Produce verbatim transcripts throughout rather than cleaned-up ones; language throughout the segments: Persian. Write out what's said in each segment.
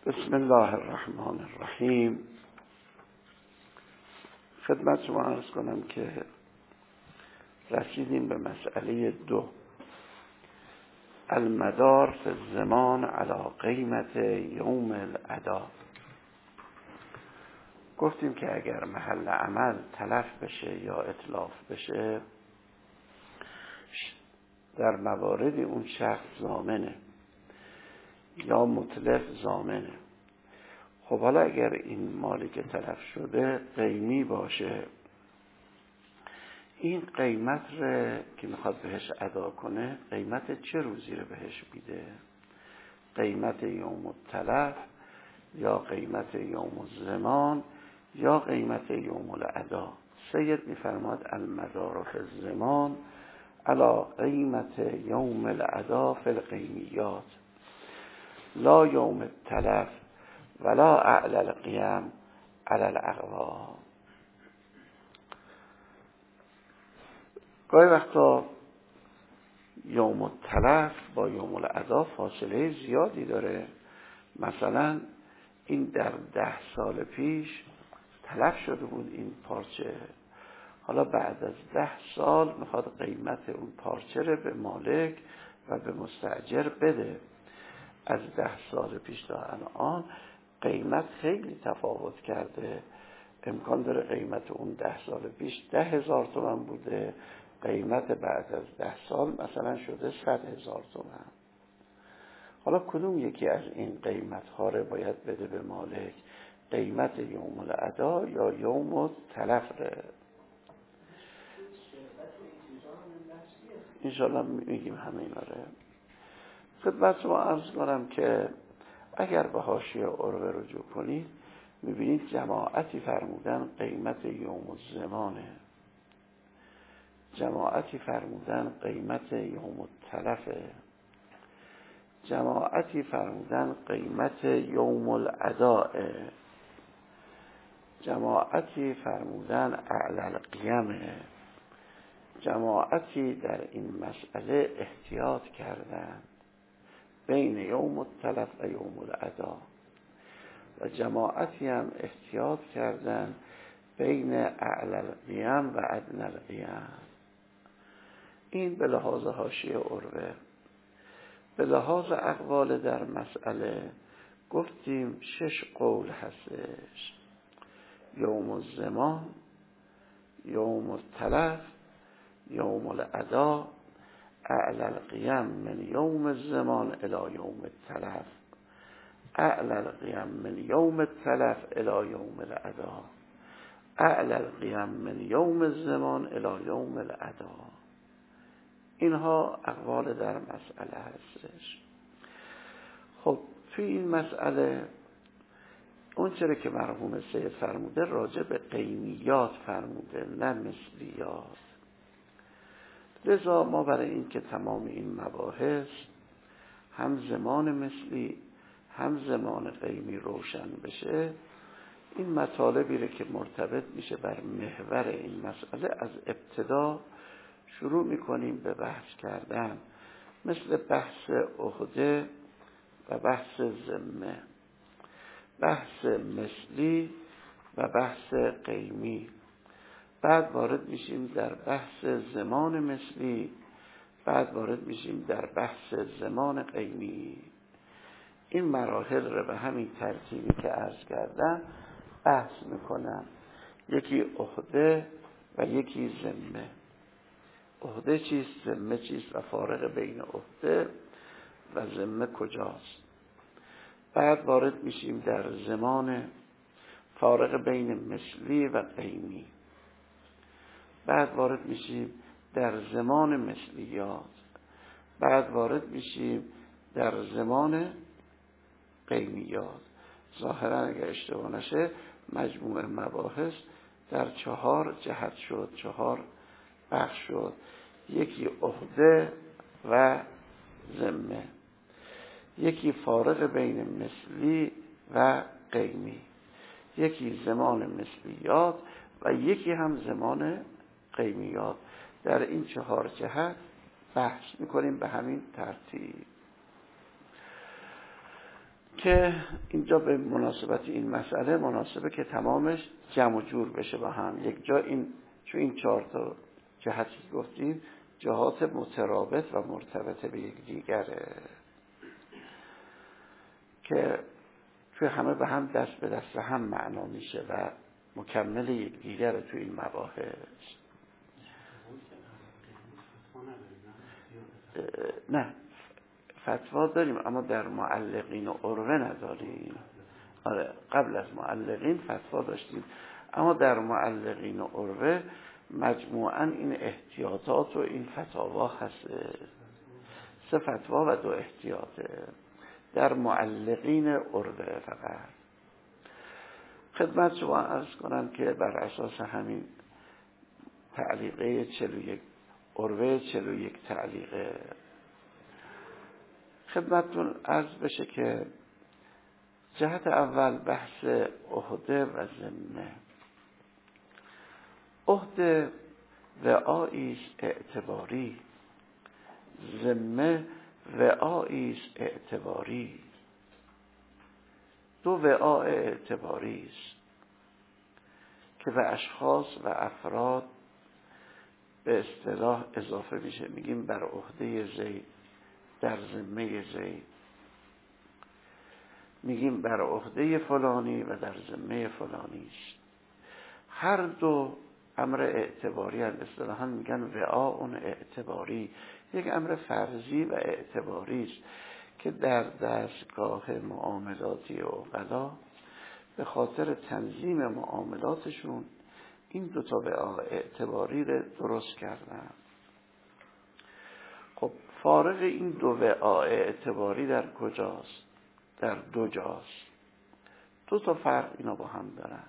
بسم الله الرحمن الرحیم. خدمت شما عرض کنم که رسیدیم به مسئله دو، المدار فی الزمان علی قیمت یوم الادا. گفتیم که اگر محل عمل تلف بشه یا اتلاف بشه، در مواردی اون شخص ضامنه یا متلف ضامنه. خب حالا اگر این مالی که تلف شده قیمی باشه، این قیمت رو که میخواد بهش ادا کنه، قیمت چه روزی رو بهش میده؟ قیمت یوم التلف یا قیمت یوم الزمان یا قیمت یوم الادا؟ سید میفرماد المدار فی الزمان علی قیمت یوم الادا فی القیمیات لا یوم التلف ولا اعلی القیم علی الاقوام. گاهی وقتا یوم التلف با یوم الادا فاصله زیادی داره. مثلا این در ده سال پیش تلف شده بود این پارچه، حالا بعد از ده سال میخواد قیمت اون پارچه رو به مالک و به مستاجر بده. از ده سال پیش تا الان قیمت خیلی تفاوت کرده. امکان داره قیمت اون ده سال پیش ده هزار تومن بوده، قیمت بعد از ده سال مثلا شده صد هزار تومن. حالا کدوم یکی از این قیمت ها رو باید بده به مالک؟ قیمت یوم الادا یا یوم التلف ره؟ انشاءالله میگیم همه اینا ره. خدمت شما عرض کنم که اگر به حاشیه عروه رجوع کنید، میبینید جماعتی فرمودن قیمت یوم الزمانه، جماعتی فرمودن قیمت یوم التلفه، جماعتی فرمودن قیمت یوم الاداء، جماعتی فرمودن اعلی القیمه، جماعتی در این مسئله احتیاط کردن بین یوم التلف و یوم الادا، و جماعتی هم احتیاط کردن بین اعلی القیم و ادنی القیم. این به لحاظ حاشیه عروه. به لحاظ اقوال در مسئله گفتیم شش قول هستش: یوم الزمان، یوم التلف، یوم الادا، اعلی القیم من یوم الزمان الی یوم التلف، اعلی القیم من یوم التلف الی یوم الادا، اعلی القیم من یوم الزمان الی یوم الادا. اینها اقوال در مسئله هستش. خب توی این مسئله اون چرا که مرحوم سید فرموده راجع به قیمیات فرموده، نه مثلیات. لذا ما برای این که تمام این مباحث هم زمان مثلی هم زمان قیمی روشن بشه، این مطالبی رو که مرتبط میشه بر محور این مسئله از ابتدا شروع میکنیم به بحث کردن، مثل بحث عهده و بحث ذمه، بحث مثلی و بحث قیمی. بعد وارد میشیم در بحث زمان مثلی، بعد وارد میشیم در بحث زمان قیمی. این مراحل رو به همین ترتیبی که عرض کردم بحث میکنم. یکی عهده و یکی ذمه. عهده چیست، ذمه چیست و فارق بین عهده و ذمه کجاست. بعد وارد میشیم در زمان، فارق بین مثلی و قیمی. بعد وارد میشیم در زمان مثلیات. بعد وارد میشیم در زمان قیمیات. ظاهرا اگر اشتباه نشه مجموع مباحث در چهار جهت شد، چهار بخش شد: یکی عهده و ذمه، یکی فارق بین مثلی و قیمی، یکی زمان مثلیات و یکی هم زمان قیمیات. در این چهار جهت بحث میکنیم به همین ترتیب. که اینجا به مناسبت این مسئله مناسبه که تمامش جمع و جور بشه با هم. یک جا این چون این چهار تا جهتی گفتیم جهات مترابط و مرتبط به یک دیگره که توی همه به هم دست به دست هم معنا میشه و مکمل یک دیگره توی این مباحث. نه فتوا داریم اما در معلقین و عروه نداریم. آره قبل از معلقین فتوا داشتیم اما در معلقین و عروه مجموعاً این احتیاطات و این فتاوا هست. سه فتوا و دو احتیاطه در معلقین عروه. فقط خدمت شما عرض کنم که بر اساس همین تعلیقه چهل و یک عروه چهل و یک تعلیقه خدمتتون عرض بشه که جهت اول بحث عهده و ذمه. عهده وعایی است اعتباری، ذمه وعایی است اعتباری. دو وعاء اعتباری است که به اشخاص و افراد به اصطلاح اضافه میشه. میگیم بر عهده زید، در ذمه زید. میگیم بر عهده فلانی و در ذمه فلانی است. هر دو امر اعتباری هست. اصطلاحاً میگن وعاء اعتباری، یک امر فرضی و اعتباری است که در دستگاه معاملاتی عقلا به خاطر تنظیم معاملاتشون این دو تا وعاء اعتباری رو درست کردن. خب فارق این دو وعاء اعتباری در کجاست؟ در دو جاست. دو تا فرق اینا با هم دارن.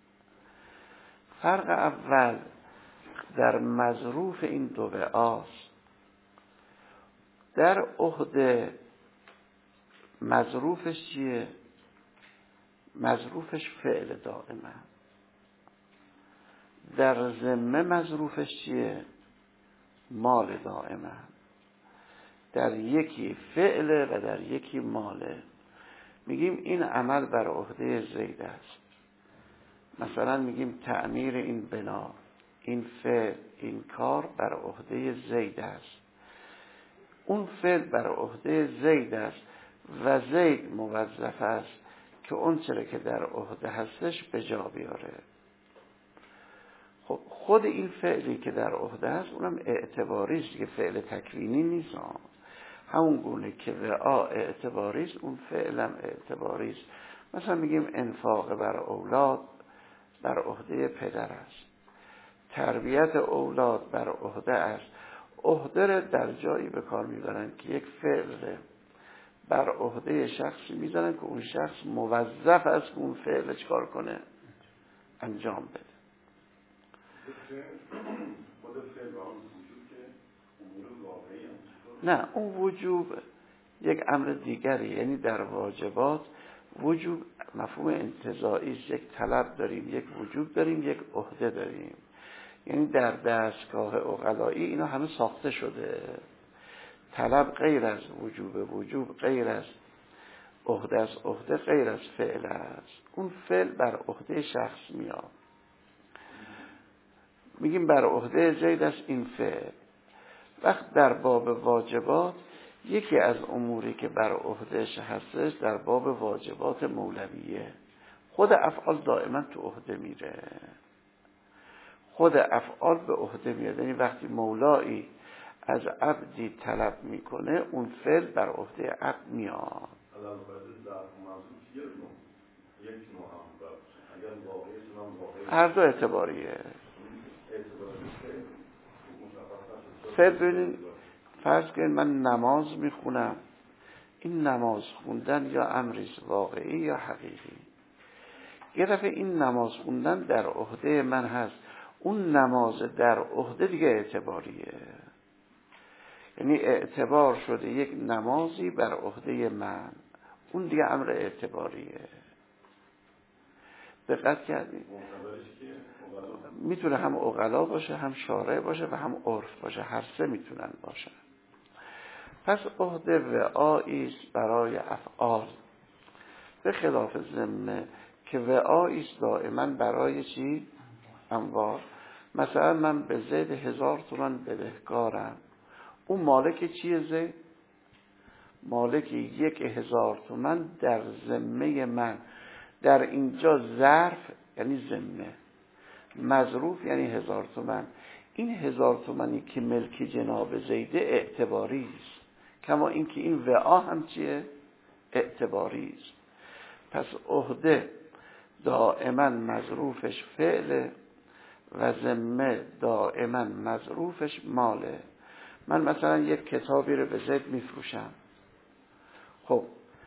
فرق اول در مظروف این دو وعاست. در عهده مظروفش چیه؟ مظروفش فعل دائمه. در ذمه مظروفش چیه؟ مال دائمه. در یکی فعله و در یکی ماله. میگیم این عمل بر عهده زید است. مثلا میگیم تعمیر این بنا، این فعل، این کار بر عهده زید است. اون فعل بر عهده زید است و زید موظف است که اون چرا که در عهده هستش به جا بیاره. خب خود این فعلی که در عهده هست اونم اعتباری است، که فعل تکوینی نیست. همون گونه که وعاء اعتباری است اون فعلم اعتباری است. مثلا میگیم انفاق بر اولاد بر عهده پدر است، تربیت اولاد بر عهده است. عهده را در جایی به کار میبرن که یک فعل بر عهده شخصی میذارن که اون شخص موظف است که اون فعل چکار کنه؟ انجام بده. نه اون وجوب یک امر دیگری، یعنی در واجبات وجوب مفهوم انتزاعی است. یک طلب داریم، یک وجوب داریم، یک عهده داریم. یعنی در دستگاه عقلایی اینا همه ساخته شده. طلب غیر از وجوب، وجوب غیر از عهده است، عهده غیر از فعل است. اون فعل بر عهده شخص میاد. میگیم بر عهده زید است این فعل. وقت در باب واجبات یکی از اموری که بر عهدهش هستش در باب واجبات مولویه. خود افعال دائما تو عهده میره. خود افعال به عهده میاد. یعنی وقتی مولایی از عبدی طلب میکنه اون فعل بر عهده عبد میاد. هر دو اعتباریه. فعل ببینید، فرض کنید من نماز میخونم. این نماز خوندن یا امریست واقعی یا حقیقی. یه دفعه این نماز خوندن در عهده من هست. اون نماز در عهده دیگه اعتباریه. یعنی اعتبار شده یک نمازی بر عهده من، اون دیگه امر اعتباریه. دقت کردید؟ میتونه هم عقلا باشه، هم شارع باشه و هم عرف باشه. هر سه میتونن باشن. پس عهده وعایی است برای افعال. به خلاف ذمه که وعایی است دائما برای چی؟ اموال. مثلا من به زید هزار تومن بدهکارم، اون مالک چیه زید؟ مالک یک هزار تومن در ذمه من. در اینجا ظرف یعنی ذمه، مظروف یعنی هزار تومن. این هزار تومنی که ملک جناب زیده اعتباری است، کما اینکه این وعا هم چیه؟ اعتباری است. پس عهده دائما مظروفش فعله و ذمه دائما مظروفش ماله. من مثلا یک کتابی رو به زید میفروشم، خب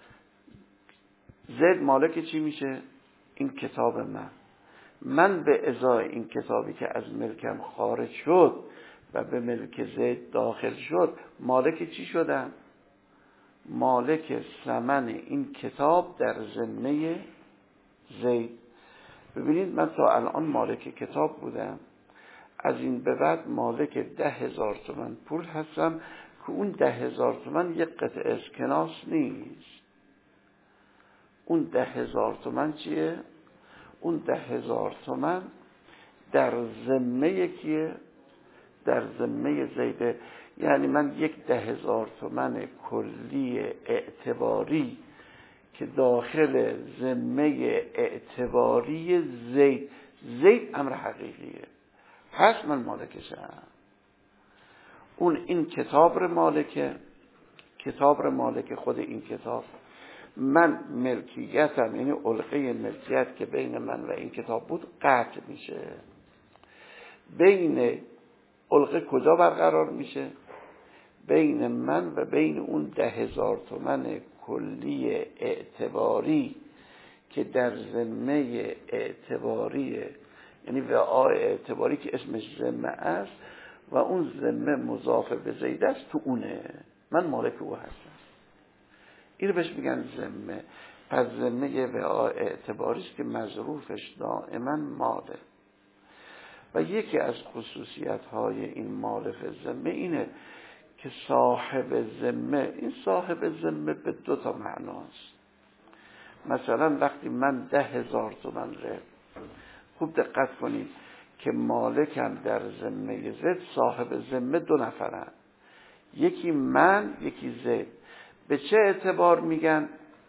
زید مالک چی میشه؟ این کتاب من. من به ازای این کتابی که از ملکم خارج شد و به ملک زید داخل شد، مالک چی شدم؟ مالک ثمن این کتاب در ذمه زید. ببینید من تا الان مالک کتاب بودم، از این به بعد مالک ده هزار تومن پول هستم که اون ده هزار تومن یک قطعه اسکناس نیست. اون ده هزار تومن چیه؟ اون ده هزار تومن در ذمه کیه؟ در ذمه زیده. یعنی من یک ده هزار تومن کلی اعتباری که داخل ذمه اعتباری زید، زید امر حقیقیه، پس من مالکشم. اون این کتاب رو مالکه، کتاب رو مالک خود این کتاب. من ملکیتم یعنی علقه ملکیت که بین من و این کتاب بود قطع میشه. بین علقه کجا برقرار میشه؟ بین من و بین اون ده هزار تومن کلی اعتباری که در ذمه اعتباریه، یعنی وعاء اعتباری که اسمش ذمه است و اون ذمه مضاف به زید است، تو اونه من مالک او هستم. این رو بهش میگن ذمه. پس ذمه وعاء اعتباری است که مظروفش دائما ماله. و یکی از خصوصیت های این مال فی ذمه اینه که صاحب ذمه، این صاحب ذمه به دو تا معناست. مثلا وقتی من ده هزار تومن ره، خوب دقت کنید که مالکم در ذمه زید، صاحب ذمه دو نفرن، یکی من یکی زید. به چه اعتبار میگن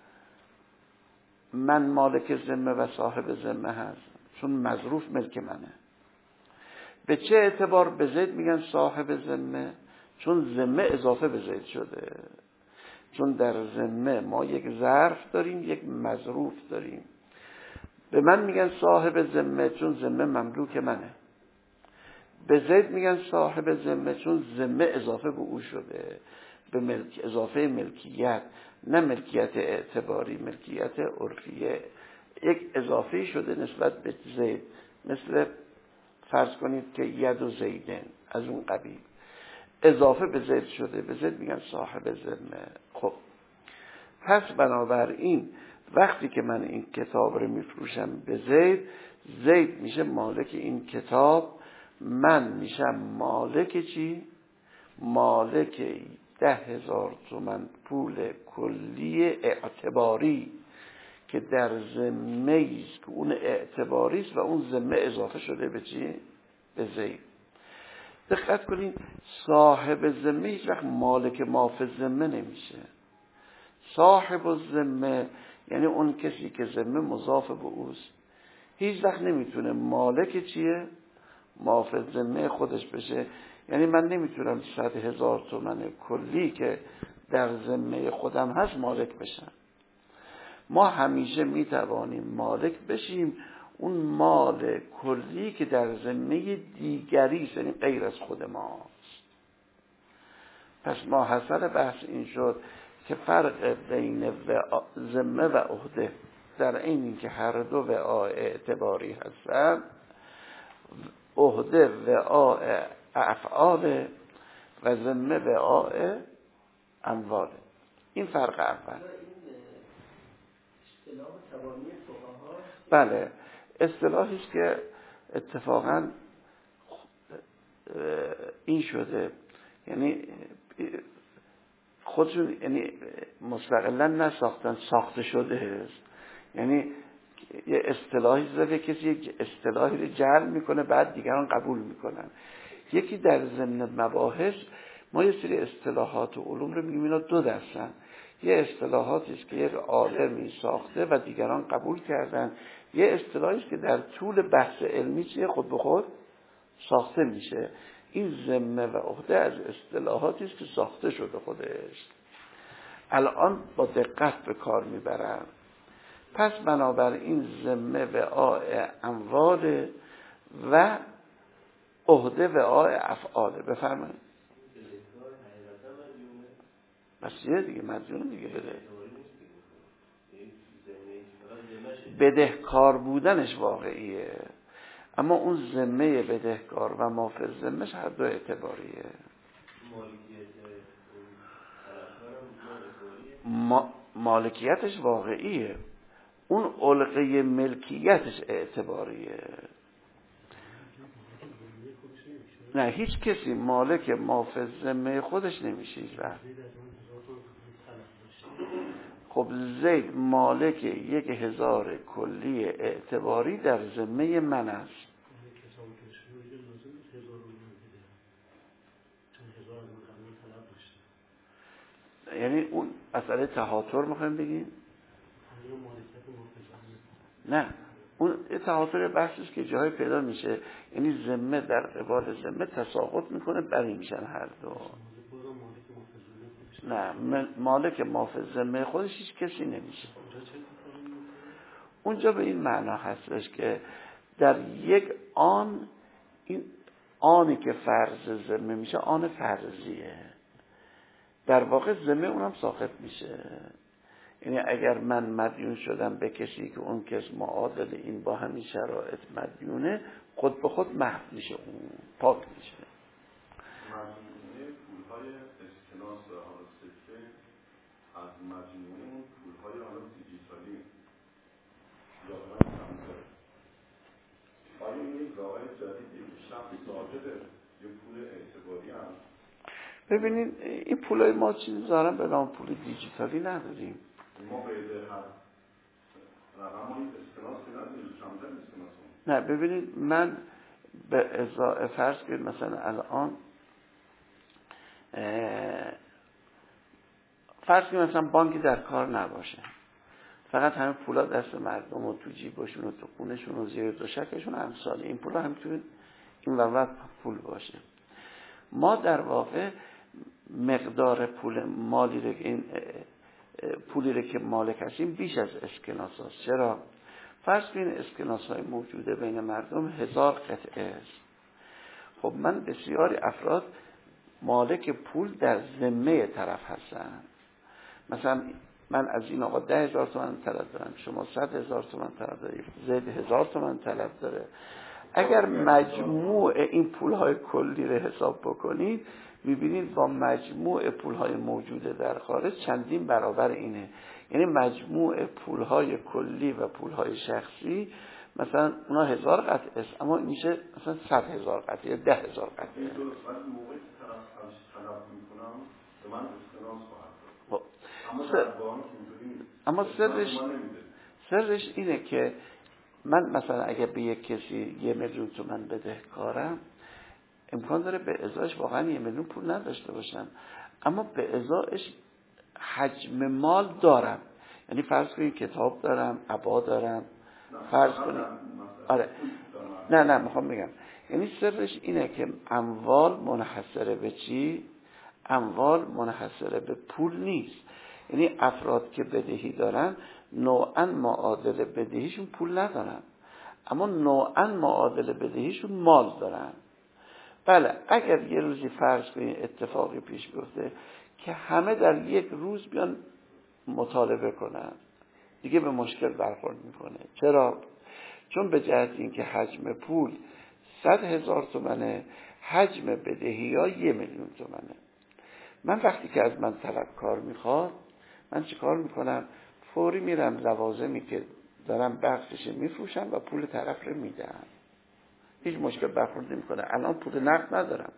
من مالک ذمه و صاحب ذمه هست؟ چون مظروف ملک منه. به چه اعتبار به زید میگن صاحب ذمه؟ چون ذمه اضافه به زید شده. چون در ذمه ما یک ظرف داریم، یک مظروف داریم. به من میگن صاحب ذمه چون ذمه مملوک منه. به زید میگن صاحب ذمه چون ذمه اضافه به او شده، به ملک، اضافه ملکیت، نه ملکیت اعتباری، ملکیت عرفیه. یک اضافه شده نسبت به زید، مثل فرض کنید که ید و زیدن، از اون قبیل اضافه به زید شده، به زید میگن صاحب ذمه. خب پس بنابراین وقتی که من این کتاب رو میفروشم به زید، زید میشه مالک این کتاب، من میشم مالک چی؟ مالک ده هزار تومن پول کلی اعتباری که در ذمه است که اون اعتباری است و اون ذمه اضافه شده به چی؟ به زید. دقت کنید صاحب ذمه هیچ وقت مالک ما فی ذمه نمیشه. صاحب الذمه یعنی اون کسی که ذمه مضاف به اوست، هیچ وقت نمیتونه مالک چیه؟ ما فی ذمه خودش بشه. یعنی من نمیتونم صد هزار تومن کلی که در ذمه خودم هست مالک بشم. ما همیشه میتوانیم مالک بشیم اون مال کلی که در ذمه دیگری است، یعنی غیر از خود ماست. پس ما حاصل بحث این شد که فرق بین ذمه و عهده در این که هر دو وعاء اعتباری هستند. عهده وعاء افعال و ذمه وعاء اموال. این فرق اول. بله اصطلاحی است که اتفاقا این شده، یعنی خودشون یعنی مستقلا نساختن، ساخته شده است. یعنی یه اصطلاحی زده کسی یک اصطلاحی رو جعل میکنه بعد دیگران قبول میکنن. یکی در ضمن مباحث ما یه سری اصطلاحات و علوم رو میگیم اینا دو دستن. یه اصطلاحاتی است که یک عالمی ساخته و دیگران قبول کردن، یه اصطلاحی است که در طول بحث علمی چیه خود به خود ساخته میشه. این ذمه و عهده از اصطلاحاتی است که ساخته شده خودش، الان با دقت به کار میبرن. پس بنابراین ذمه وعاء اموال و عهده وعاء افعاله. بفرمایید. بس یه دیگه مدیون دیگه بده بدهکار بودنش واقعیه، اما اون ذمه بدهکار و مافی ذمهش هر دو اعتباریه. ما مالکیتش واقعیه، اون علقه ملکیتش اعتباریه. نه هیچ کسی مالک مافی ذمه خودش نمیشه. خب زید مالک یک هزار کلی اعتباری در ذمه من است. یعنی اون مسئله تهاتر میخوایم بگیم؟ نه اون تهاتر بحثش که جای پیدا میشه، یعنی ذمه در قبال ذمه تساقط میکنه، بری میشن هر دو. نه مالک مافی ذمه خودش هیچ کسی نمیشه. اونجا به این معنا هستش که در یک آن، این آنی که فرض ذمه میشه آن فرضیه، در واقع ذمه اونم ساقط میشه. یعنی اگر من مدیون شدم به کسی که اون کس معادل این با همین شرایط مدیونه، خود به خود محو میشه، اون پاک میشه. مجموعه پولهای اسکناس حالا سکه از مجموعه اون پولهای حالا دیجیتالی یا همزه، آیا این یک راه جدیدی که شخص صاحب یه پول اعتباری هم؟ ببینید این پولای ما چیزی دارن به نام پول دیجیتالی نداریم. ما به هر رقم این اسکناسی نداریم، کمتر اسکناس. نه ببینید من به ازای فرض که مثلا الان فرض که مثلا بانکی در کار نباشه، فقط همه پولا دست مردم و تو جیبشون و تو خونشون و زیر دوشکشون امثال این پولا هم توی این وقت پول باشه. ما در واقع مقدار پول مالی رو این پولی رو که مالک هستیم بیش از اسکناس هست. چرا؟ فرض کنید اسکناس های موجوده بین مردم هزار قطعه است. خب من بسیاری افراد مالک پول در ذمه طرف هستن. مثلا من از این آقا ده هزار تومن طلب دارم، شما صد هزار تومن طلب دارید، زید هزار تومن طلب داره. اگر مجموع این پولهای کلی رو حساب بکنید میبینید با مجموع پولهای موجوده در خارج چندین برابر اینه. یعنی مجموع پولهای کلی و پولهای شخصی مثلا اونا هزار قطعه است، اما میشه مثلا صد هزار قطعه یا ده هزار قطعه. این درست. من موقعی که طرف طلب میکنم به من اسکناس خواهد اما در بانک اینجوری نیست. اما سرش سرش اینه که من مثلا اگر به یک کسی یه میلیون تومن بدهکارم، امکان داره به ازایش واقعا یه میلیون پول نداشته باشم، اما به ازایش حجم مال دارم. یعنی فرض کنید کتاب دارم، عبا دارم، فرض کنید آره نه نه میخوام بگم یعنی سرش اینه که اموال منحصره به چی؟ اموال منحصره به پول نیست. یعنی افراد که بدهی دارن نوعاً معادل بدهیشون پول ندارن، اما نوعاً معادل بدهیشون مال دارن. بله اگر یه روزی فرض کنید اتفاقی پیش بیفته که همه در یک روز بیان مطالبه کنن، دیگه به مشکل برخورد میکنه. چرا؟ چون به جهت اینکه حجم پول صد هزار تومنه، حجم بدهی ها یه میلیون تومنه. من وقتی که از من طلبکار میخواد، من چی کار میکنم؟ فوری میرم لوازمی که دارم بخشش میفروشم و پول طرف رو میدم، هیچ مشکل برخورد نمیکنه. الان پول نقد ندارم.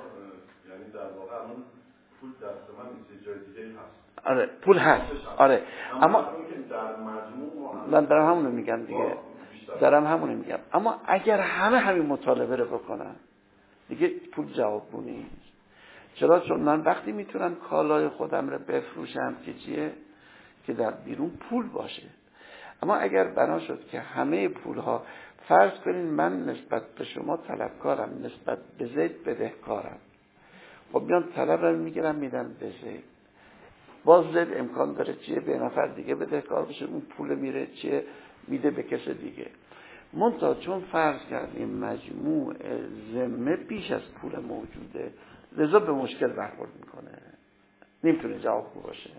یعنی در واقع الان پول دست من نیست، جای دیگه هست. آره پول هست. آره اما در مجموع من دارم همونو میگم دیگه، دارم همونو میگم. اما اگر همه همین مطالبه رو بکنن دیگه پول جوابگو نیست. چرا؟ چون من وقتی میتونم کالای خودم رو بفروشم که چیه؟ که در بیرون پول باشه. اما اگر بنا شد که همه پول ها، فرض کنین من نسبت به شما طلبکارم، نسبت به زید بدهکارم، خب میام طلب رو میگیرم میدم به زید، باز زید امکان داره چیه؟ به نفر دیگه بدهکار بشه، اون پول میره چیه؟ میده به کس دیگه. منتها چون فرض کردیم مجموع ذمه بیش از پول موجوده، لذا به مشکل برخورد میکنه، نمیتونه جوابگو باشه.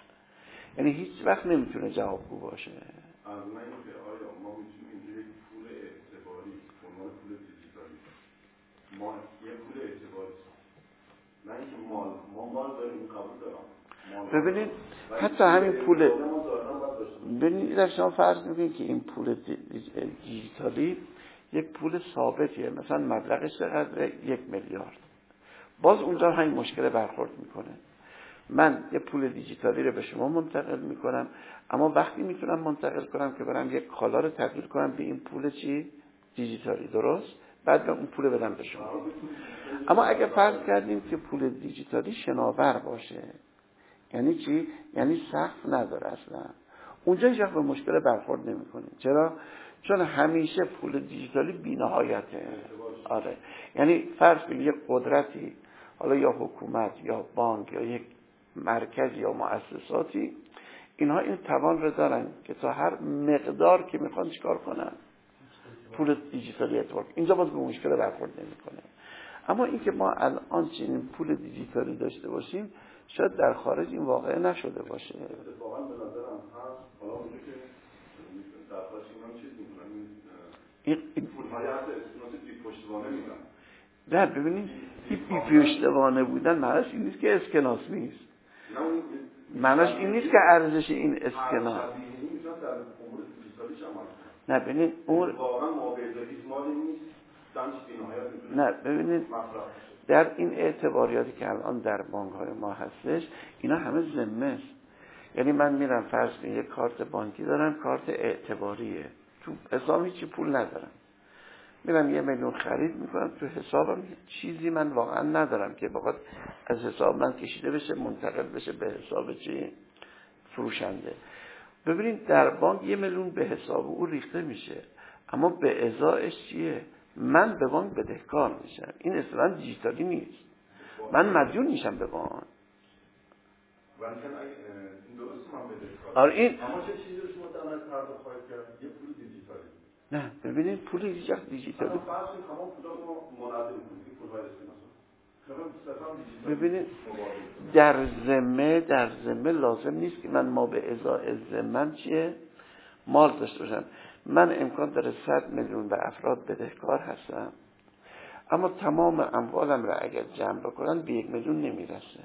یعنی هیچ وقت نمیتونه جوابگو باشه. از من اینکه آیا ما میتونیم اینجا یک پول اعتباری به عنوان پول دیجیتالی، ما یه پول اعتباری، نه اینکه مال، ما مال داریم قبول دارم. ببینید حتی همین پول، ببینید در شما فرض میکنید که این پول دیجیتالی یک پول ثابتیه، مثلا مبلغش چقدره؟ یک میلیارد. باز اونجا همین مشکل برخورد میکنه. من یه پول دیجیتالی رو به شما منتقل میکنم، اما وقتی میتونم منتقل کنم که برم یک کالا رو تبدیل کنم به این پول چی؟ دیجیتالی، درست؟ بعد به اون پول بدم به شما. اما اگه فرض کردیم که پول دیجیتالی شناور باشه، یعنی چی؟ یعنی سقف نداره اصلا، اونجا هیچ وقت به مشکل برخورد نمی‌کنیم. چرا؟ چون همیشه پول دیجیتالی بی‌نهایته. آره، یعنی فرض کنید یک قدرتی، حالا یا حکومت یا بانک یا یک مرکز یا مؤسساتی، اینها این توان رو دارن که تا هر مقدار که میخوان چیکار کنن؟ پول دیجیتالی اعتبار. اینجا باز به مشکل برخورد نمی‌کنه. اما اینکه ما الان چنین پول دیجیتالی داشته باشیم شاید در خارج این واقعه نشده باشه. اتفاقا به نظرم هست. حالا اونجا که در خارج اینا چیز می‌کنن، این پول‌های هست اسکناس بی پشتوانه میدن. نه ببینید این بی پشتوانه بودن معنیش این نیست که اسکناس نیست. معنیش این نیست که ارزش این اسکناس. نه ببینید اون واقعا موقعیتی مالی نیست. نه ببینید در این اعتباریاتی که الان در بانک‌های ما هستش، اینا همه ذمه است. یعنی من میرم فرض کنم یک کارت بانکی دارم، کارت اعتباریه، تو حساب هیچی پول ندارم، میرم یه میلیون خرید میکنم، تو حسابم چیزی من واقعا ندارم که بخواد از حساب من کشیده بشه منتقل بشه به حساب چی؟ فروشنده. ببینید در بانک یه میلیون به حساب او ریخته میشه، اما به ازایش چیه؟ من به بانک بدهکار میشم. این اصلا دیجیتالی نیست، من مدیون میشم به بانک. ولی این درست من بدهکار. آره این اما چه چیزی رو شما در نظر پرداخت خواهید کرد؟ یه پول دیجیتالی. نه ببینید پول دیجیتالی دیجیتالی فرض کنید تمام پولا ما منظم کنیم، پول‌های اسکناس. ببینید در ذمه در ذمه لازم نیست که من ما به ازای ذمه چیه؟ مال داشته باشم. من امکان داره صد میلیون به افراد بدهکار هستم، اما تمام اموالم را اگر جمع بکنن به یک میلیون نمیرسه.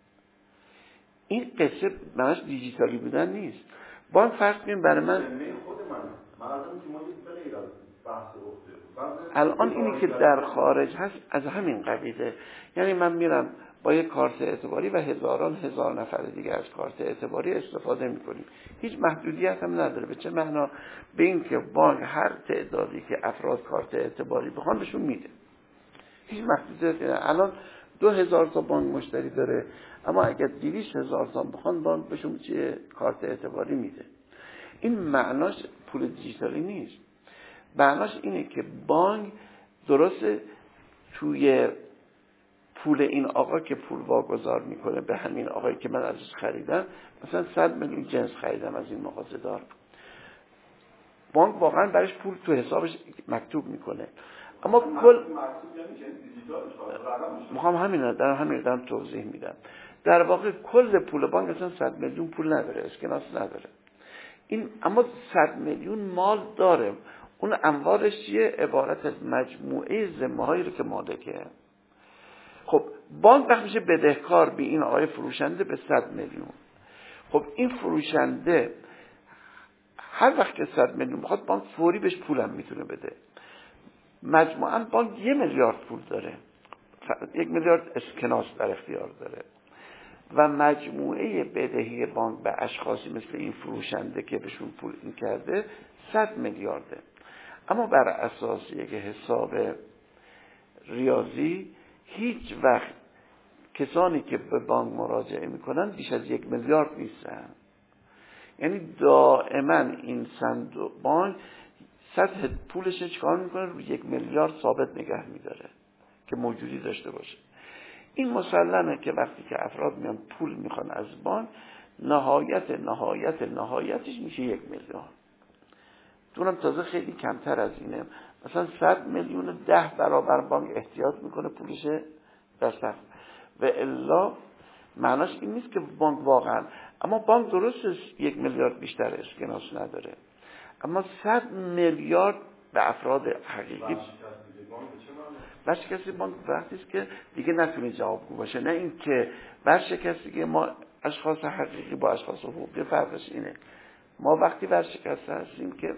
این قصه معنیش دیجیتالی بودن نیست. بانک فرض کنیم برای من خود من معلومه که ما یه غیر از بحث افته الان اینی که در خارج هست از همین قبیله. یعنی من میرم با یک کارت اعتباری و هزاران هزار نفر دیگه از کارت اعتباری استفاده میکنیم، هیچ محدودیت هم نداره. به چه معنا؟ به این که بانک هر تعدادی که افراد کارت اعتباری بخوان بهشون میده، هیچ محدودیتی نداره. الان دو هزار تا بانک مشتری داره، اما اگر دویست هزار تا بخوان بانک بهشون چیه؟ کارت اعتباری میده. این معناش پول دیجیتالی نیست. معناش اینه که بانک درسته توی پول این آقا که پول واگذار میکنه به همین آقایی که من ازش خریدم، مثلا صد میلیون جنس خریدم از این مغازه‌دار، بانک واقعا برش پول تو حسابش مکتوب میکنه، اما کل میخوام همین دارم همین دارم توضیح میدم. در واقع کل پول بانک مثلا صد میلیون پول نداره، اسکناس نداره. این اما صد میلیون مال داره. اون اموالش چیه؟ عبارت از مجموعه ذمه‌هایی رو که مالکه. خب بانک وقت میشه بدهکار به این آقای فروشنده به صد میلیون. خب این فروشنده هر وقت که صد میلیون بخواد بانک فوری بهش پولم میتونه بده. مجموعاً بانک یه میلیارد پول داره، یک میلیارد اسکناس در اختیار داره. و مجموعه بدهی بانک به اشخاصی مثل این فروشنده که بهشون پول این کرده صد میلیارده. اما بر اساس یک حساب ریاضی هیچ وقت کسانی که به بانک مراجعه میکنن بیش از یک میلیارد نیستن. یعنی دائما این صندوق بانک سطح پولش چکار میکنه؟ روی یک میلیارد ثابت نگه میداره که موجودی داشته باشه. این مسلمه که وقتی که افراد میان پول میخوان از بانک، نهایت نهایت نهایتش میشه یک میلیون. دونم تازه خیلی کمتر از اینه. مثلا صد میلیون ده برابر بانک احتیاط میکنه پولش در صف. و الا معناش این نیست که بانک واقعا، اما بانک درست یک میلیارد بیشتر اسکناس نداره، اما صد میلیارد به افراد حقیقی. ورشکستگی بانک وقتی است که دیگه نتونه جوابگو باشه، نه این که ورشکستگی ما اشخاص حقیقی با اشخاص حقوقی فرقش اینه. ما وقتی ورشکسته هستیم که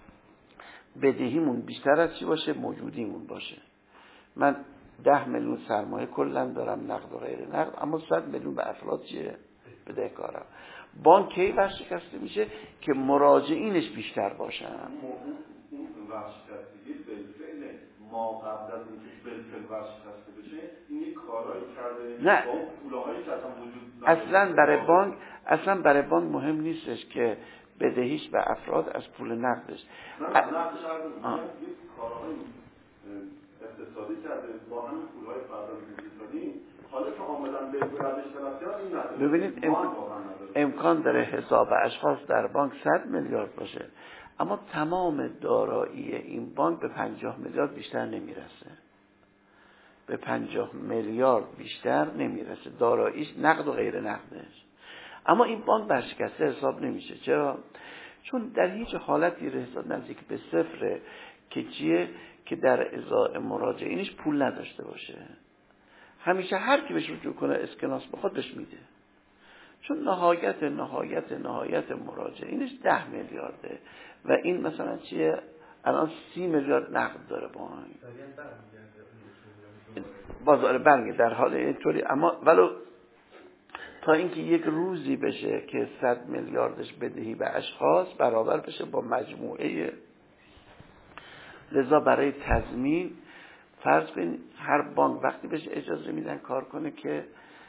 بدهیمون بیشتر از چی باشه؟ موجودیمون باشه. من ده میلیون سرمایه کلا دارم، نقد و غیر نقد، اما صد میلیون به افراد چیه؟ بدهکارم. بانک کی ورشکسته میشه؟ که مراجعینش بیشتر باشن. این ورشکستگی بالفعل ما قبل از اینکه بالفعل ورشکسته بشه این یک کارایی کرده نه. با پولهایی که اصلا وجود اصلا برای بانک اصلا برای بانک مهم نیستش که بدهیش به افراد از پول نقدش. نه نه نقدش از یک کارهای اقتصادی کرده با همین پولهای پرداخت دیجیتالی، حالا که آمدن به روش طرفدار این نداره. ببینید ام... امکان داره حساب اشخاص در بانک صد میلیارد باشه، اما تمام دارایی این بانک به پنجاه میلیارد بیشتر نمیرسه. به پنجاه میلیارد بیشتر نمیرسه داراییش، نقد و غیر نقدش. اما این بانک ورشکسته حساب نمیشه. چرا؟ چون در هیچ حالتی حساب نزدیک به صفره که چیه؟ که در ازای مراجعینش پول نداشته باشه. همیشه هر کی بهش رجوع کنه اسکناس بخواد بهش میده، چون نهایت نهایت نهایت مراجعینش ده میلیارده و این مثلا چیه؟ الان سی میلیارد نقد داره بانک بازار برمیگه در حال اینطوری. اما ولو تا اینکه یک روزی بشه که صد میلیاردش بدهی به اشخاص برابر بشه با مجموعه، لذا برای تضمین فرض کنید هر بانک وقتی بهش اجازه میدن کار کنه که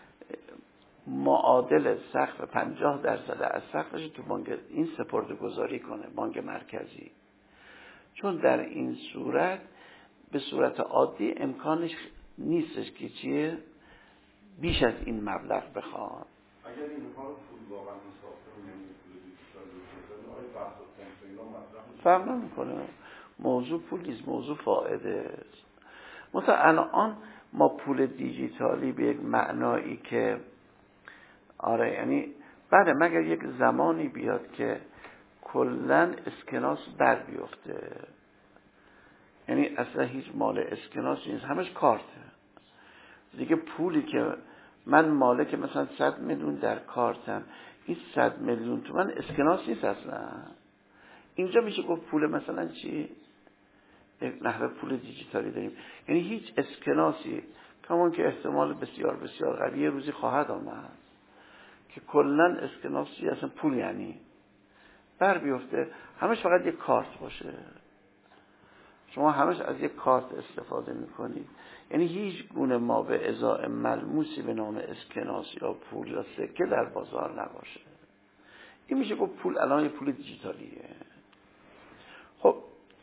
معادل سقف پنجاه درصد از سقفش تو بانک این سپرده گذاری کنه، بانک مرکزی. چون در این صورت به صورت عادی امکانش نیستش که چیه بیش از این مبلغ بخواد. اگر اینها رو پول واقعا حساب کنیم پول دیجیتال رو آیا بحث و کنس اینا مطرح میشه؟ فرق نمیکنه. موضوع پول نیست، موضوع فائده است. مثلا الان ما پول دیجیتالی به یک معنایی که آره یعنی بعد مگر یک زمانی بیاد که کلن اسکناس بر بیفته، یعنی اصلا هیچ مال اسکناس نیست، همش کارته دیگه. پولی که من مالک مثلا صد میلیون در کارتم، این صد میلیون تومان اسکناس نیست اصلا. اینجا میشه گفت پول مثلا چی؟ یک نحوه پول دیجیتالی داریم، یعنی هیچ اسکناسی کمان که احتمال بسیار بسیار قوی روزی خواهد آمد که کلن اسکناسی اصلا پول یعنی بر بیفته، همش فقط یک کارت باشه. شما همش از یک کارت استفاده میکنید، یعنی هیچ گونه ما به ازای ملموسی به نام اسکناس یا پول یا سکه در بازار نباشه. این میشه گفت پول الان یه پول دیجیتالیه. خب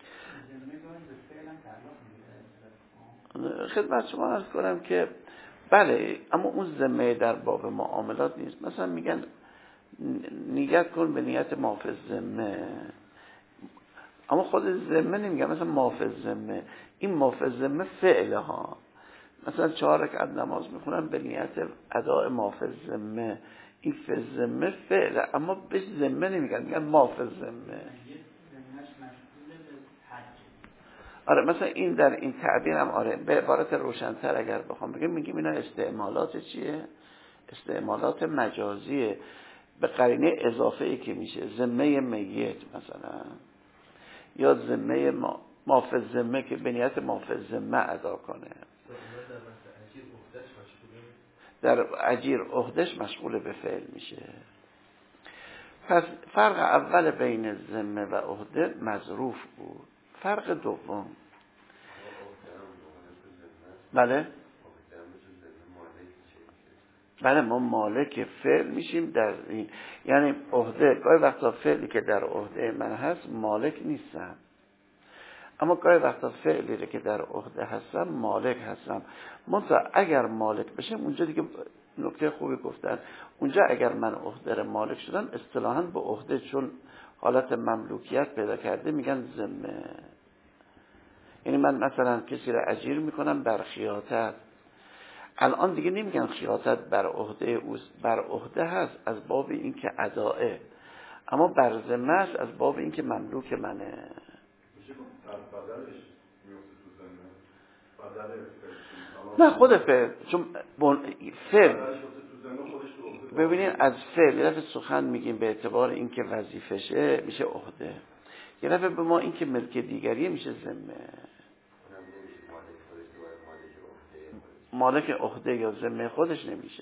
خدمت شما عرض کنم که بله، اما اون ذمه در باب معاملات نیست. مثلا میگن نیت کن به نیت محافظ ذمه، اما خود ذمه نمیگن. مثلا محافظ ذمه، این محافظ ذمه فعله ها. مثلا چهار رکعت نماز میخونن به نیت اداء محافظ ذمه، این فعل ذمه فعله، اما بهش ذمه نمیگن، میگن محافظ ذمه. آره مثلا این در این تعبیر هم آره به عبارت روشن‌تر اگر بخوام بگم میگیم اینا استعمالات چیه؟ استعمالات مجازیه به قرینه اضافه ای که میشه ذمه میت مثلا، یا ذمه محافظ ذمه که به نیت محافظ ذمه ادا کنه. در اجیر عهدهش مشغول به فعل میشه. پس فرق اول بین ذمه و عهده مظروف بود. فرق دوم بله بله ما مالک فعل میشیم در این، یعنی عهده گاهی وقتا فعلی که در عهده من هست مالک نیستم، اما گاهی وقتا فعلی که در عهده هستم مالک هستم. منتها اگر مالک بشه اونجا دیگه نکته خوبی گفتن، اونجا اگر من عهده مالک شدم اصطلاحاً به عهده چون حالت مملوکیت پیدا کرده میگن ذمه. یعنی من مثلا کسی را اجیر میکنم بر خیاطت، الان دیگه نمیگن خیاطت بر عهده اوست، بر عهده هست از باب این که ادائه، اما بر ذمه است از باب این که مملوک منه. نه خود فعل، چون فعل ببینید از فعل یه دفعه سخن میگیم به اعتبار این که وظیفشه میشه عهده، یه دفعه به ما این که ملک دیگریه میشه ذمه. مالک عهده یا ذمه خودش نمیشه،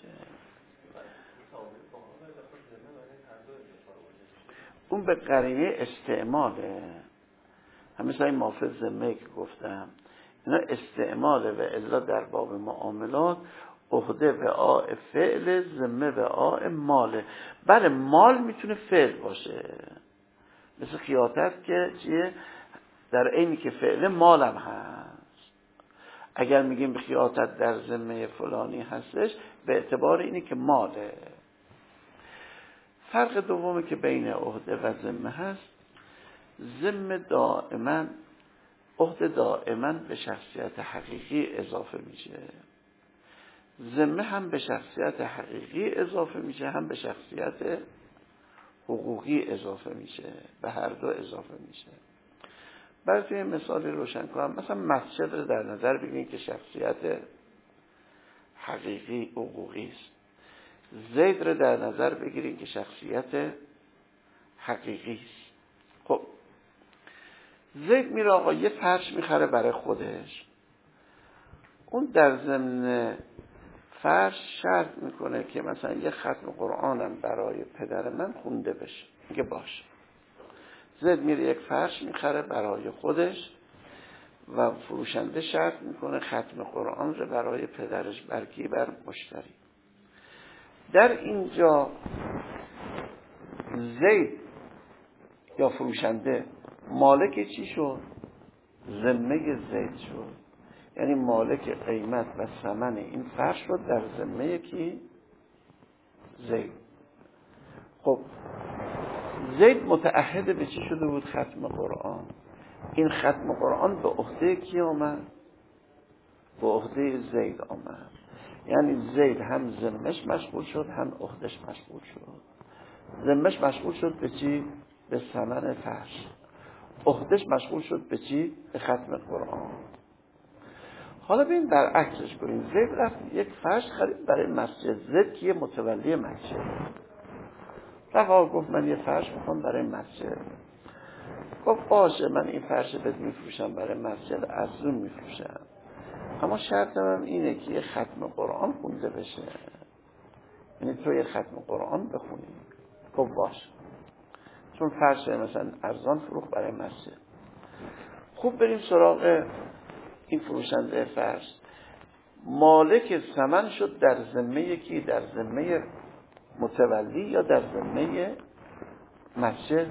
اون به قرینه استعماله. همیشه این مافز ذمه که گفتم اینا استعماله و الا در باب معاملات عهده و آ فعل، ذمه و آ ماله. بله مال میتونه فعل باشه، مثل خیاطت که چیه در عینی که فعل مالم هست. اگر میگیم خیاطت در ذمه فلانی هستش به اعتبار اینی که ماله. فرق دومی که بین عهده و ذمه هست، ذمه دائما عهده دائما به شخصیت حقیقی اضافه میشه، ذمه هم به شخصیت حقیقی اضافه میشه هم به شخصیت حقوقی اضافه میشه، به هر دو اضافه میشه. برای مثالی روشن کنم، مثلا مسجد رو در نظر بگیرید که شخصیت حقیقی حقوقی است، زید رو در نظر بگیرید که شخصیت حقیقی است. خب زید میره آقا یه فرش میخره برای خودش، اون در ضمن فرش شرط میکنه که مثلا یه ختم قرآنم برای پدر من خونده بشه، میگه باشه. زید میره یک فرش میخره برای خودش و فروشنده شرط میکنه ختم قرآن رو برای پدرش برکی بر مشتری. در اینجا زید یا فروشنده مالک چی شد؟ ذمه زید شد، یعنی مالک قیمت و ثمن این فرش شد در ذمه کی؟ زید. خب زید متعهد به چی شده بود؟ ختم قرآن. این ختم قرآن به عهده کی آمد؟ به عهده زید آمد. یعنی زید هم ذمه‌اش مشغول شد هم عهده‌اش مشغول شد. ذمه‌اش مشغول شد به چی؟ به ثمن فرش. عهده‌اش مشغول شد به چی؟ به ختم قرآن. حالا ببین برعکسش کنیم، زید رفت یک فرش خرید برای مسجد. زید کیه؟ متولی مسجد. رفت گفت من یه فرش میخوام برای مسجد. گفت باشه من این فرش بهت میفروشم برای مسجد، ارزون میفروشم، اما شرطم اینه که یه ختم قرآن خونده بشه، یعنی تو یه ختم قرآن بخونی. گفت باشه، چون فرش مثلا ارزان فروخت برای مسجد. خوب بریم سراغ این فروشنده فرش. مالک ثمن شد در ذمه کی؟ در ذمه متولی یا در ذمه مسجد؟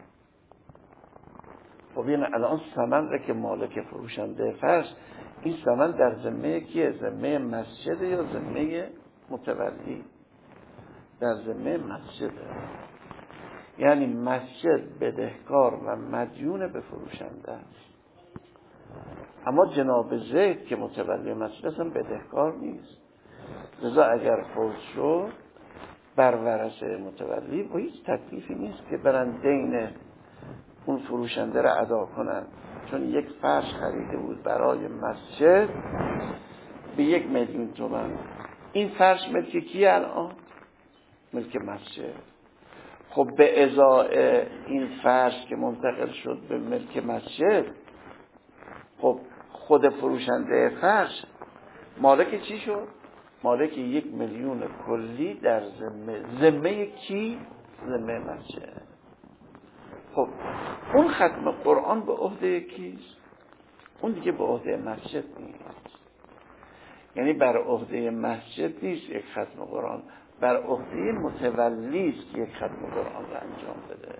خب این الان ثمن را که مالک فروشنده فرش، این ثمن در ذمه کیه؟ ذمه مسجد یا ذمه متولی؟ در ذمه مسجد. یعنی مسجد بدهکار و مدیون به فروشنده است، اما جناب زید که متولی مسجد اصلا بدهکار نیست. لذا اگر فوت شد بر ورثه متولی و هیچ تکلیفی نیست که برن دین اون فروشنده را ادا کنن، چون یک فرش خریده بود برای مسجد به یک میلیون تومان. این فرش ملک کیه الان؟ ملک مسجد. خب به ازای این فرش که منتقل شد به ملک مسجد، خب خود فروشنده فرش مالک چی شد؟ مالک یک میلیون کلی در ذمه. ذمه کی؟ ذمه مسجد. خب اون ختم قرآن به عهده کیست؟ اون دیگه به عهده مسجد نیست. یعنی بر عهده مسجد نیست یک ختم قرآن، بر عهده متولی است یک ختم قرآن رو انجام بده.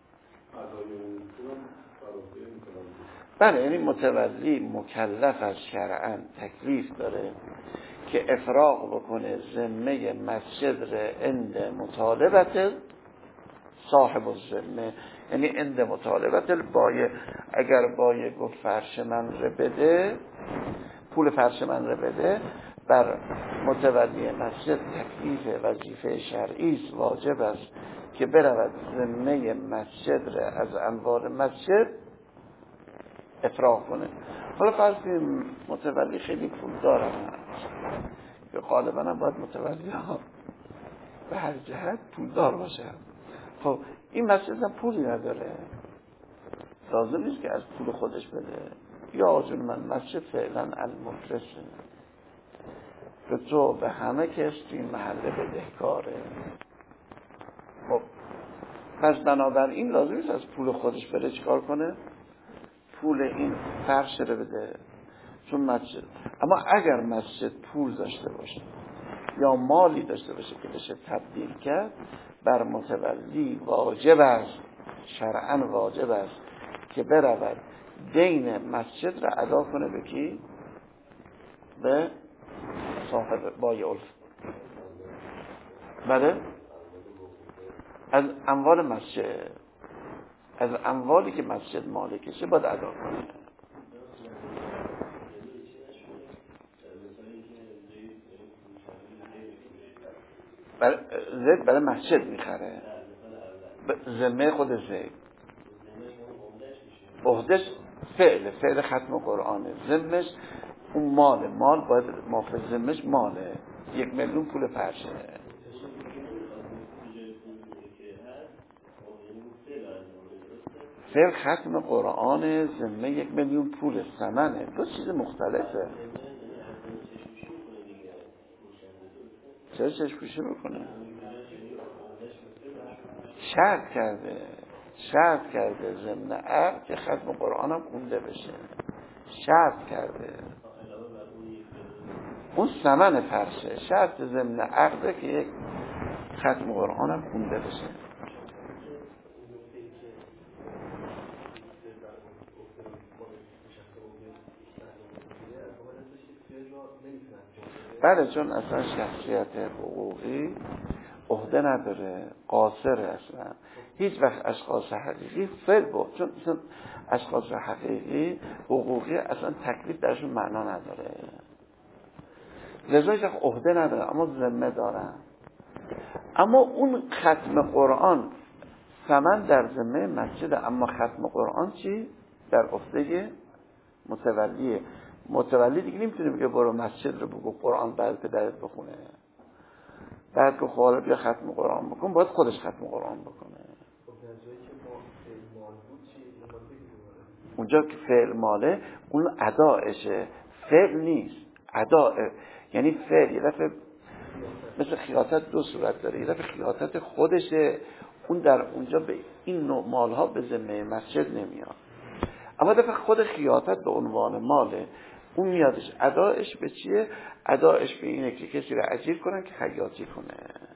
بله، یعنی متولی مکلف از شرعاً تکلیف داره که افراغ بکنه ذمه مسجد ره اند مطالبت صاحب الذمه، یعنی اند مطالبت بایه. اگر بایه گفت فرش من رو بده، پول فرش من رو بده، بر متولی مسجد تکلیف وظیفه شرعی است، واجب است که برود ذمه مسجد را از اموال مسجد افراغ کنه. حالا فرض کنیم متولی خیلی پول دارن که غالبا هم باید متولی ها به هر جهت پول دار باشه. خب این مسجد هم پولی نداره، لازم نیست که از پول خودش بده. یا آجون من مسجد فعلا المفلسه، به تو به همه کس توی محله بدهکاره. خب پس بنابراین لازم نیست از پول خودش بره چیکار کنه؟ پول این فرش رو بده، چون مسجد. اما اگر مسجد پول داشته باشه یا مالی داشته باشه که بشه تبدیل کرد، بر متولی واجب است، شرعاً واجب است که برود دین مسجد را ادا کنه. به کی؟ به صاحب بای الف. بله، از اموال مسجد، از اموالی که مسجد مالکشه باید ادا کنه. برای زید برای مسجد میخره، ذمه خود زید، عهدش فعل فعل ختم قرآنه، ذمش اون ماله، مال باید مافل ذمش ماله، یک میلیون پول فرشه. فعل ختم قرآن، ذمه یک میلیون پول ثمنه، دو چیز مختلفه. چرا چشم‌پوشی میکنه؟ شرط کرده، شرط کرده ضمن عقد که ختم قرآن هم خونده بشه، شرط کرده. اون ثمن فرشه، شرط ضمن عقده که یک ختم قرآن هم خونده بشه. بله، چون اصلا شخصیت حقوقی عهده نداره، قاصره اصلا. هیچ وقت اشخاص حقیقی فعل بود، چون اصلا اشخاص حقیقی حقوقی اصلا تکلیف درشون معنا نداره، لذا هیچ وقت عهده نداره، اما ذمه دارن. اما اون ختم قرآن ثمن در ذمه مسجد، اما ختم قرآن چی؟ در عهده متولیه. متولی دیگه نمیتونه بگه برو مسجد رو بگو قرآن بعد پدرت بخونه، بعد که خواهر بیا ختم قرآن بکن، باید خودش ختم قرآن بکنه. اونجا که فعل ماله، اون ادایشه، فعل نیست، ادا. یعنی فعل یه دفعه مثل خیاطت دو صورت داره، یه دفعه خیاطت خودشه، اون در اونجا به این نوع مالها به ذمه مسجد نمیاد. اما دفعه خود خیاطت به عنوان ماله، اون میادش ادایش به چیه؟ ادایش به اینه که کسی رو اجیر کنن که خیاطی کنه.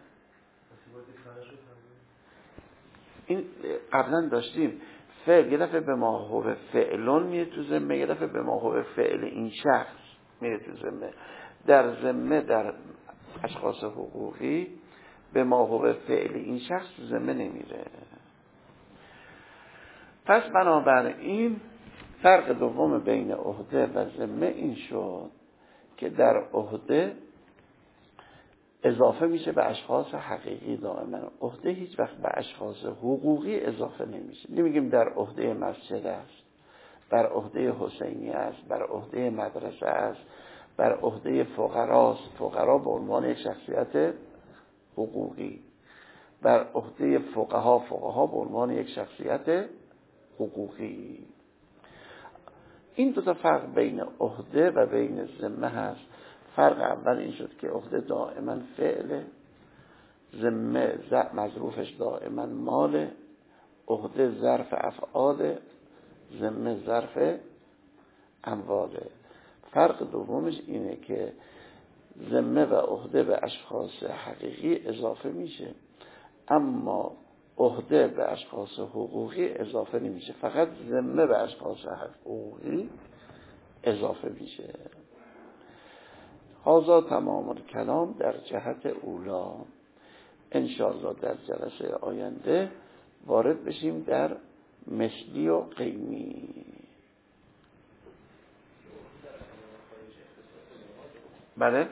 این قبلا داشتیم، فعل یه دفعه به ماهور فعلون میره تو ذمه، یه دفعه به ماهور فعل این شخص میره تو ذمه. در ذمه در اشخاص حقوقی به ماهور فعل این شخص تو ذمه نمیره. پس بنابراین فرق دوم بین عهده و ذمه این شد که در عهده اضافه میشه به اشخاص حقیقی دائما. عهده هیچ وقت به اشخاص حقوقی اضافه نمیشه. نمیگیم در عهده مسجد است، بر عهده حسینی است، بر عهده مدرسه است، بر عهده فقراست، فقرا به عنوان یک شخصیت حقوقی، بر عهده فقها، فقها به عنوان یک شخصیت حقوقی. این دو تا فرق بین عهده و بین ذمه هست. فرق اول این شد که عهده دائما فعله، ذمه مظروفش دائما ماله، عهده ظرف افعاله، ذمه ظرف امواله. فرق دومش اینه که ذمه و عهده به اشخاص حقیقی اضافه میشه، اما عهده به اشخاص حقوقی اضافه نمیشه، فقط ذمه به اشخاص حقوقی اضافه میشه. هذا تمام الکلام در جهت اولا. انشاءالله در جلسه آینده وارد بشیم در مثلی و قیمی. بله؟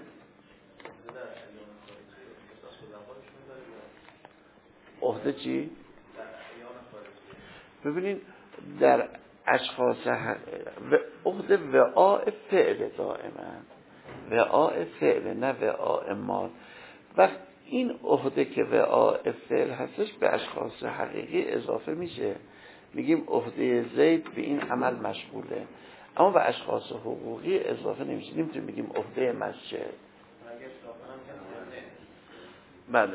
عهده چی؟ ببینید در اشخاص عهده وعاء فعل دائما، وعاء فعل نه وعاء مال. وقت این عهده که وعاء فعل هستش به اشخاص حقیقی اضافه میشه، میگیم عهده زید به این عمل مشغوله، اما به اشخاص حقوقی اضافه نمیشه. نمیتونیم بگیم عهده مسجد. بله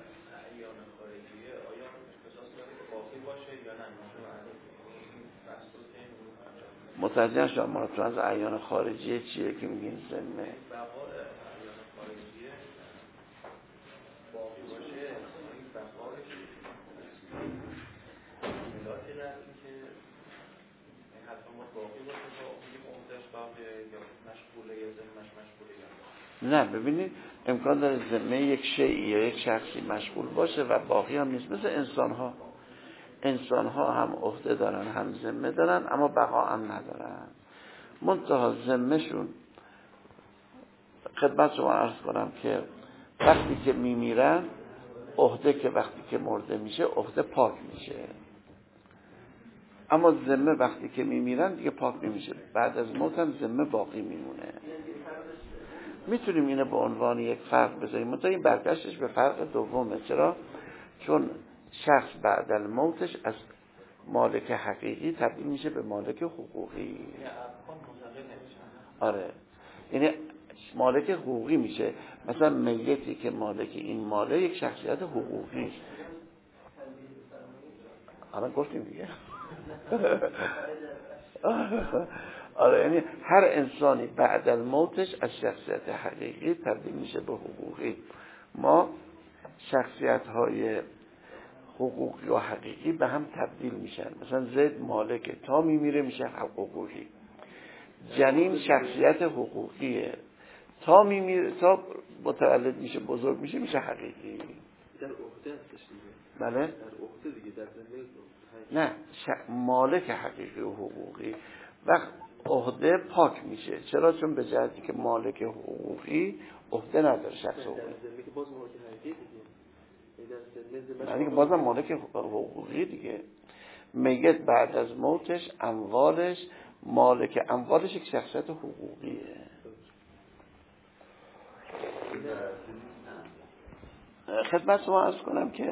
متوجه شما مراد از اعیان خارجیه چیه که میگین ذمه؟ نه ببینید امکان داره ذمه یک شیئی یا یک شخصی مشغول باشه و باقی هم نیست. مثل انسان ها، انسان ها هم عهده دارن هم ذمه دارن، اما بقا هم ندارن. منتها ذمه شون خدمت شما عرض کنم که وقتی که میمیرن، عهده که وقتی که مرده میشه عهده پاک میشه، اما ذمه وقتی که میمیرن دیگه پاک نمیشه، بعد از موت هم ذمه باقی میمونه. میتونیم اینو به عنوان یک فرق بذاریم، منتها این برگشتش به فرق دومه. چرا؟ چون شخص بعد از موتش از مالک حقیقی تبدیل میشه به مالک حقوقی. آره، یعنی مالک حقوقی میشه. مثلا میتی که مالک این ماله یک شخصیت حقوقی. الان گفتیم دیگه. آره، یعنی هر انسانی بعد از موتش از شخصیت حقیقی تبدیل میشه به حقوقی. ما شخصیت های حقوقی و حقیقی به هم تبدیل میشن. مثلا زید مالک تا میمیره میشه حقوقی، جنین شخصیت حقوقیه، تا میمیره تا متولد میشه بزرگ میشه میشه حقیقی. در عهده هستش دیگه. بله؟ در عهده دیگه، در زندگی نه ش... مالک حقیقی و حقوقی. وقت عهده پاک میشه. چرا؟ چون به جهتی که مالک حقوقی عهده نداره شخص حقوقی. در زندگی باز مالک حقیقی دیگه. یعنی که بازم مالک حقوقی دیگه. میت بعد از موتش اموالش، مالک اموالش یک شخصیت حقوقیه. خدمت شما عرض کنم که